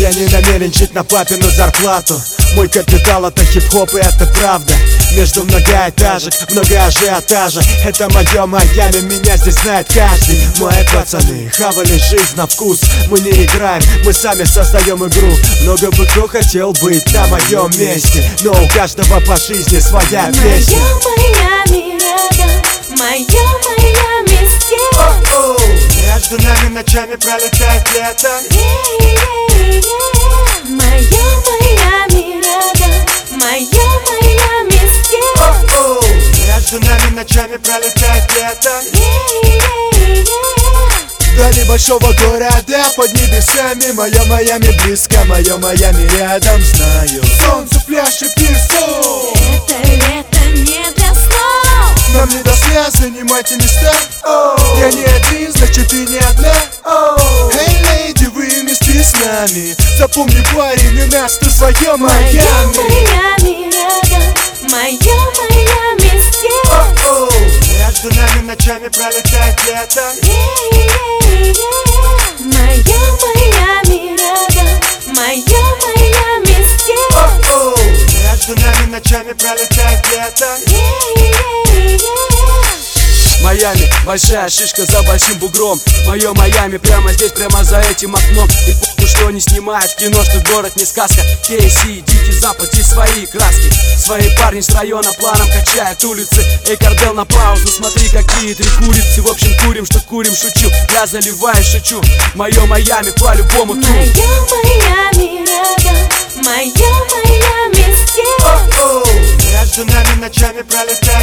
Я не намерен жить на папину зарплату. Мой капитал — это хип-хоп, и это правда. Между многоэтажек, много ажиотажа. Это мое Майами, меня здесь знает каждый. Мои пацаны хавали жизнь на вкус. Мы не играем, мы сами создаем игру. Много бы кто хотел быть на моем месте, но у каждого по жизни своя песня. Моё Майами рядом, моё Майами здесь. Между нами ночами пролетает лето. Моё Майами рядом, моё Майами здесь. Между нами ночами пролетает лето. Вдали большого города под небесами. Моё Майами близко, моё Майами рядом. Знаю, солнце, пляж и песок. Это лето не для снов. Нам не до слез, занимайте места. Я не один, значит ты не одна. Эй, леди, вы вместе с нами. Запомни, парень, у нас тут свое Майами. Моё Майами рядом, моё Майами здесь. Между нами ночами пролетает лето. Моё Майами рядом, моё Майами здесь. Между нами ночами пролетает лето. Майами, большая шишка за большим бугром. Мое Майами прямо здесь, прямо за этим окном. И похуй, что не снимает в кино, что город не сказка. KC, Дикий Запад, здесь свои краски. Свои парни с района планом качают улицы. Эй, Кардел, на паузу, смотри, какие три курицы. В общем, курим, что курим, шучу. Я заливаю, шучу. Мое Майами по-любому тут. Моё Майами рядом, моё Майами здесь. Между нами ночами пролетает